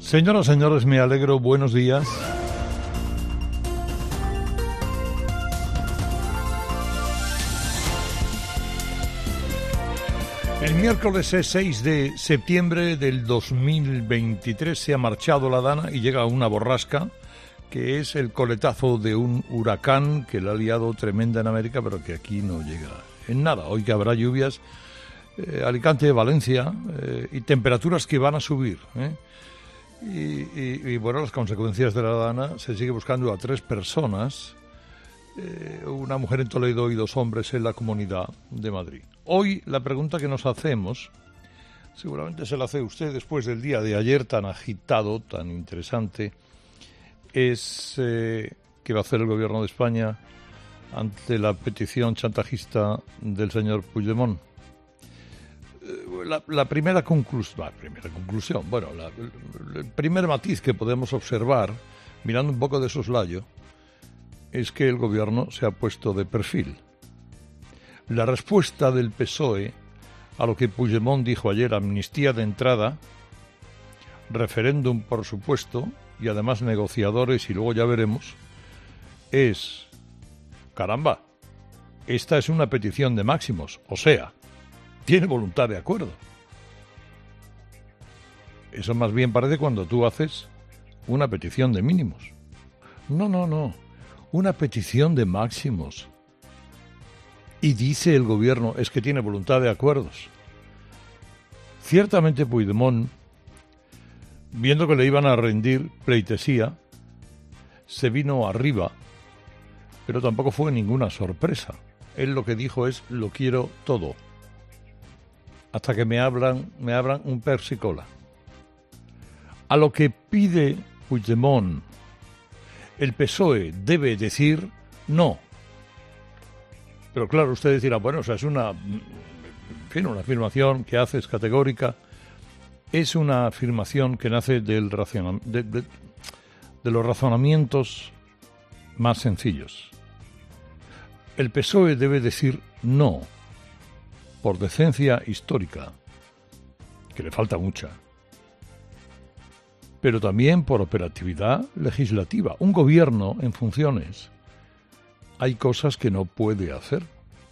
Señoras, señores, me alegro. Buenos días. El miércoles es 6 de septiembre del 2023. Se ha marchado la Dana y llega una borrasca que es el coletazo de un huracán que la ha liado tremenda en América, pero que aquí no llega en nada. Hoy que habrá lluvias, Alicante, Valencia, y temperaturas que van a subir, Y bueno, las consecuencias de la Dana, se sigue buscando a 3 personas, una mujer en Toledo y 2 hombres en la Comunidad de Madrid. Hoy la pregunta que nos hacemos, seguramente se la hace usted después del día de ayer tan agitado, tan interesante, es ¿qué va a hacer el gobierno de España ante la petición chantajista del señor Puigdemont? La primera conclusión, bueno, el primer matiz que podemos observar, mirando un poco de soslayo, es que el gobierno se ha puesto de perfil. La respuesta del PSOE a lo que Puigdemont dijo ayer, amnistía de entrada, referéndum por supuesto, y además negociadores, y luego ya veremos, es, caramba, esta es una petición de máximos, o sea, tiene voluntad de acuerdo. Eso más bien parece cuando tú haces una petición de mínimos. No, una petición de máximos. Y dice el gobierno, es que tiene voluntad de acuerdos. Ciertamente Puigdemont, viendo que le iban a rendir pleitesía, se vino arriba, pero tampoco fue ninguna sorpresa. Él lo que dijo es, lo quiero todo, hasta que me abran un persicola. A lo que pide Puigdemont, el PSOE debe decir no. Pero claro, usted dirá, bueno, o sea, es una afirmación que haces categórica, es una afirmación que nace de los razonamientos más sencillos. El PSOE debe decir no, por decencia histórica, que le falta mucha, pero también por operatividad legislativa. Un gobierno en funciones, hay cosas que no puede hacer.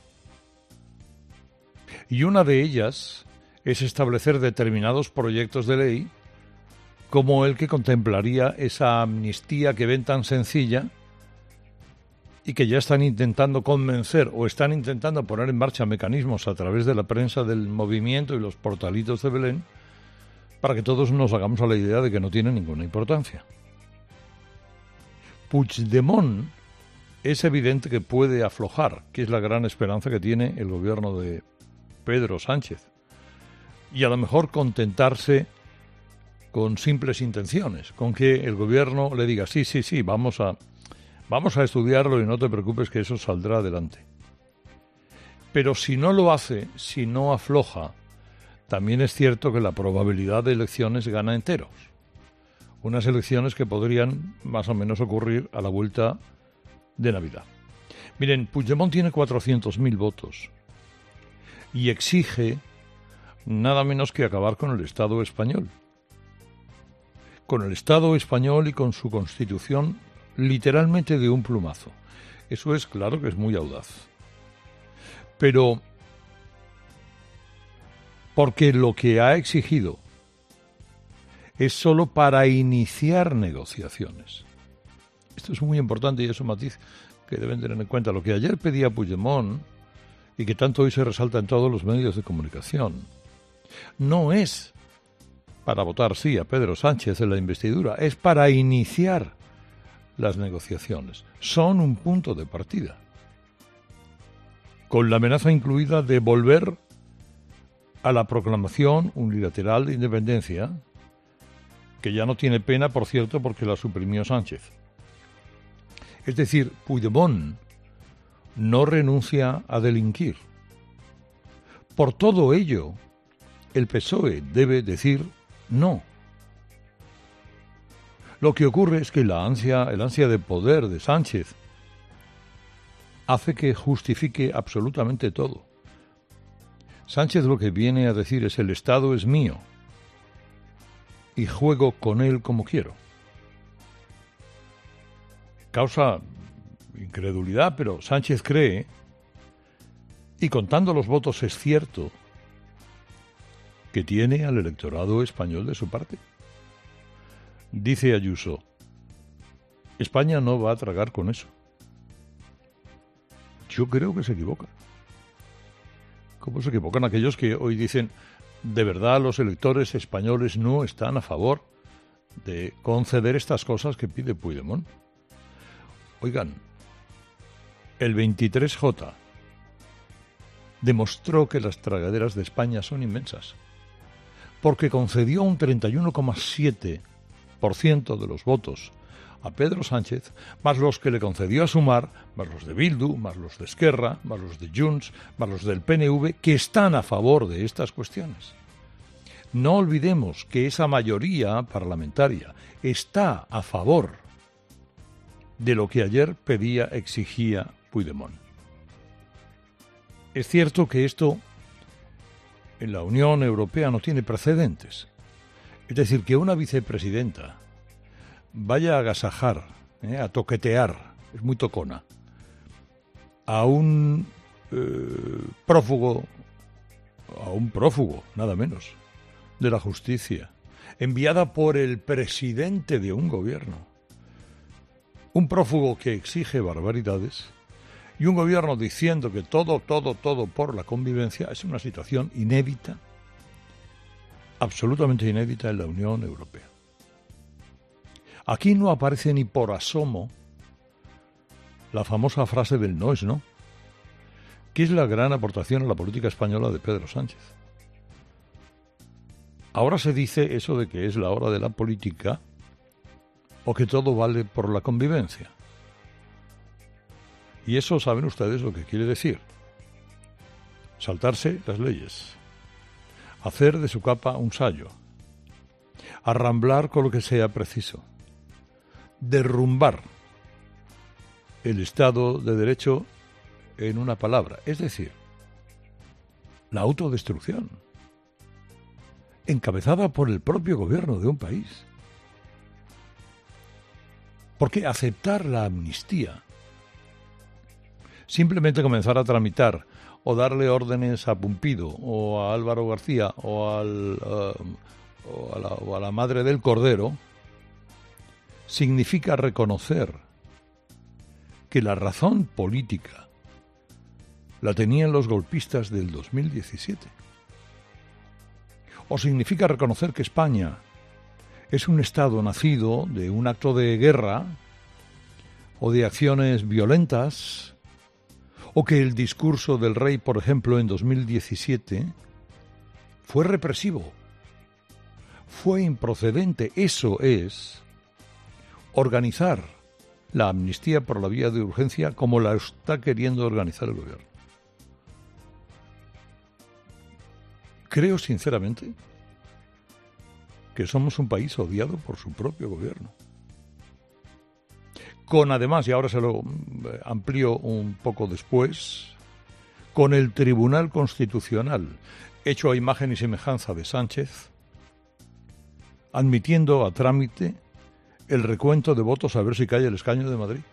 Y una de ellas es establecer determinados proyectos de ley, como el que contemplaría esa amnistía que ven tan sencilla y que ya están intentando convencer o están intentando poner en marcha mecanismos a través de la prensa del movimiento y los portalitos de Belén para que todos nos hagamos a la idea de que no tiene ninguna importancia. Puigdemont es evidente que puede aflojar, que es la gran esperanza que tiene el gobierno de Pedro Sánchez, y a lo mejor contentarse con simples intenciones, con que el gobierno le diga sí, vamos a estudiarlo y no te preocupes que eso saldrá adelante. Pero si no lo hace, si no afloja, también es cierto que la probabilidad de elecciones gana enteros. Unas elecciones que podrían más o menos ocurrir a la vuelta de Navidad. Miren, Puigdemont tiene 400.000 votos y exige nada menos que acabar con el Estado español. Con el Estado español y con su Constitución literalmente de un plumazo. Eso es claro que es muy audaz. Pero porque lo que ha exigido es solo para iniciar negociaciones. Esto es muy importante y es un matiz que deben tener en cuenta. Lo que ayer pedía Puigdemont y que tanto hoy se resalta en todos los medios de comunicación no es para votar sí a Pedro Sánchez en la investidura, es para iniciar las negociaciones. Son un punto de partida, con la amenaza incluida de volver a la proclamación unilateral de independencia, que ya no tiene pena, por cierto, porque la suprimió Sánchez. Es decir, Puigdemont no renuncia a delinquir. Por todo ello, el PSOE debe decir no. Lo que ocurre es que el ansia de poder de Sánchez hace que justifique absolutamente todo. Sánchez lo que viene a decir es: el Estado es mío. y juego con él como quiero. Causa incredulidad, pero Sánchez cree, y contando los votos es cierto, que tiene al electorado español de su parte. Dice Ayuso, España no va a tragar con eso. Yo creo que se equivoca. ¿Cómo se equivocan aquellos que hoy dicen, de verdad los electores españoles no están a favor de conceder estas cosas que pide Puigdemont? Oigan, el 23J demostró que las tragaderas de España son inmensas, porque concedió un 31,7% de los votos a Pedro Sánchez, más los que le concedió a Sumar, más los de Bildu, más los de Esquerra, más los de Junts, más los del PNV, que están a favor de estas cuestiones. No olvidemos que esa mayoría parlamentaria está a favor de lo que ayer pedía, exigía Puigdemont. Es cierto que esto en la Unión Europea no tiene precedentes. Es decir, que una vicepresidenta vaya a agasajar, a toquetear, es muy tocona, a un prófugo, nada menos, de la justicia, enviada por el presidente de un gobierno. Un prófugo que exige barbaridades y un gobierno diciendo que todo por la convivencia es una situación inédita, absolutamente inédita en la Unión Europea. Aquí no aparece ni por asomo la famosa frase del no es no, que es la gran aportación a la política española de Pedro Sánchez. Ahora se dice eso de que es la hora de la política o que todo vale por la convivencia. Y eso saben ustedes lo que quiere decir. Saltarse las leyes, hacer de su capa un sayo, arramblar con lo que sea preciso, derrumbar el Estado de Derecho en una palabra, es decir, la autodestrucción, encabezada por el propio gobierno de un país. Porque aceptar la amnistía, simplemente comenzar a tramitar o darle órdenes a Pumpido o a Álvaro García o a la madre del Cordero, significa reconocer que la razón política la tenían los golpistas del 2017. O significa reconocer que España es un Estado nacido de un acto de guerra o de acciones violentas, o que el discurso del rey, por ejemplo, en 2017, fue represivo, fue improcedente. Eso es organizar la amnistía por la vía de urgencia como la está queriendo organizar el gobierno. Creo sinceramente que somos un país odiado por su propio gobierno. Con además, y ahora se lo amplío un poco después, con el Tribunal Constitucional, hecho a imagen y semejanza de Sánchez, admitiendo a trámite el recuento de votos a ver si cae el escaño de Madrid.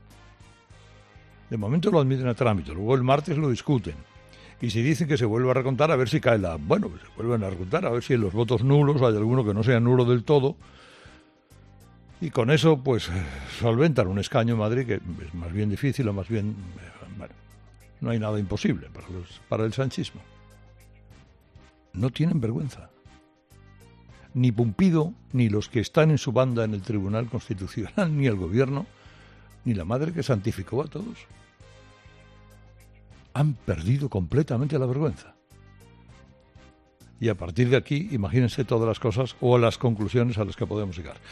De momento lo admiten a trámite, luego el martes lo discuten. Y si dicen que se vuelve a recontar, a ver si cae la... Bueno, pues se vuelven a recontar, a ver si en los votos nulos hay alguno que no sea nulo del todo. Y con eso, pues, solventan un escaño en Madrid que es más bien difícil o más bien... Bueno, no hay nada imposible para el sanchismo. No tienen vergüenza. Ni Pumpido, ni los que están en su banda en el Tribunal Constitucional, ni el gobierno, ni la madre que santificó a todos. Han perdido completamente la vergüenza. Y a partir de aquí, imagínense todas las cosas o las conclusiones a las que podemos llegar.